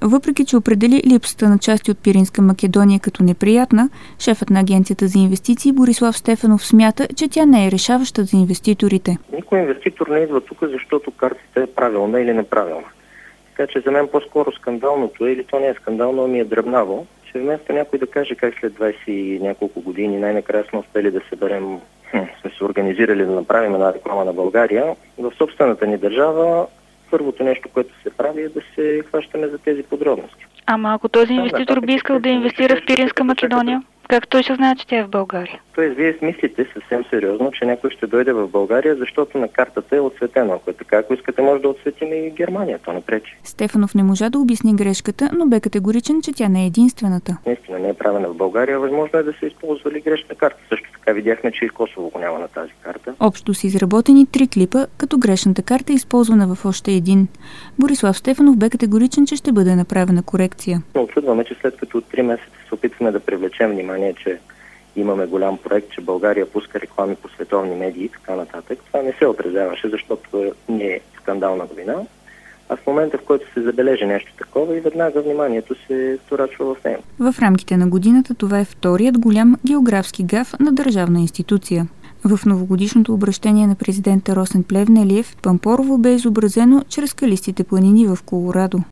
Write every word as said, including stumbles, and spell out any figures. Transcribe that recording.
Въпреки че определи липсата на части от Пиринска Македония като неприятна, шефът на Агенцията за инвестиции Борислав Стефанов смята, че тя не е решаваща за инвеститорите. Никой инвеститор не идва тук, защото картата е правилна или неправилна. Така че за мен по-скоро скандалното е, или то не е скандално, а ми е дръбнаво, че вместо някой да каже как след двайсет и няколко години най-накрая сме успели да съберем, сме се организирали да направим една реклама на България, в собствената ни държава първото нещо, което се прави, е да се хващаме за тези подробности. Ама ако този инвеститор би искал да инвестира в Пиринска Македония, как той ще знае, че тя е в България? Тоест, вие смислите съвсем сериозно, че някой ще дойде в България, защото на картата е отцветено. Ако е така, ако искате, може да отцветим и Германия, то не пречи. Стефанов не можа да обясни грешката, но бе категоричен, че тя не е единствената. Наистина не е правена в България, възможно е да се използвали грешна карта. Също така видяхме, че и Косово го няма на тази карта. Общо са изработени три клипа, като грешната карта е използвана в още един. Борислав Стефанов бе категоричен, че ще бъде направена корекция. Но очудваме, че след като от три месеца се опитваме да привлечем внимание, че имаме голям проект, че България пуска реклами по световни медии и така нататък. Това не се отразяваше, защото не е скандална новина. А в момента, в който се забележи нещо такова, и веднага вниманието се вторачва в него. В рамките на годината това е вторият голям географски гаф на държавна институция. В новогодишното обращение на президента Росен Плевнелиев Пампорово бе изобразено чрез скалистите планини в Колорадо.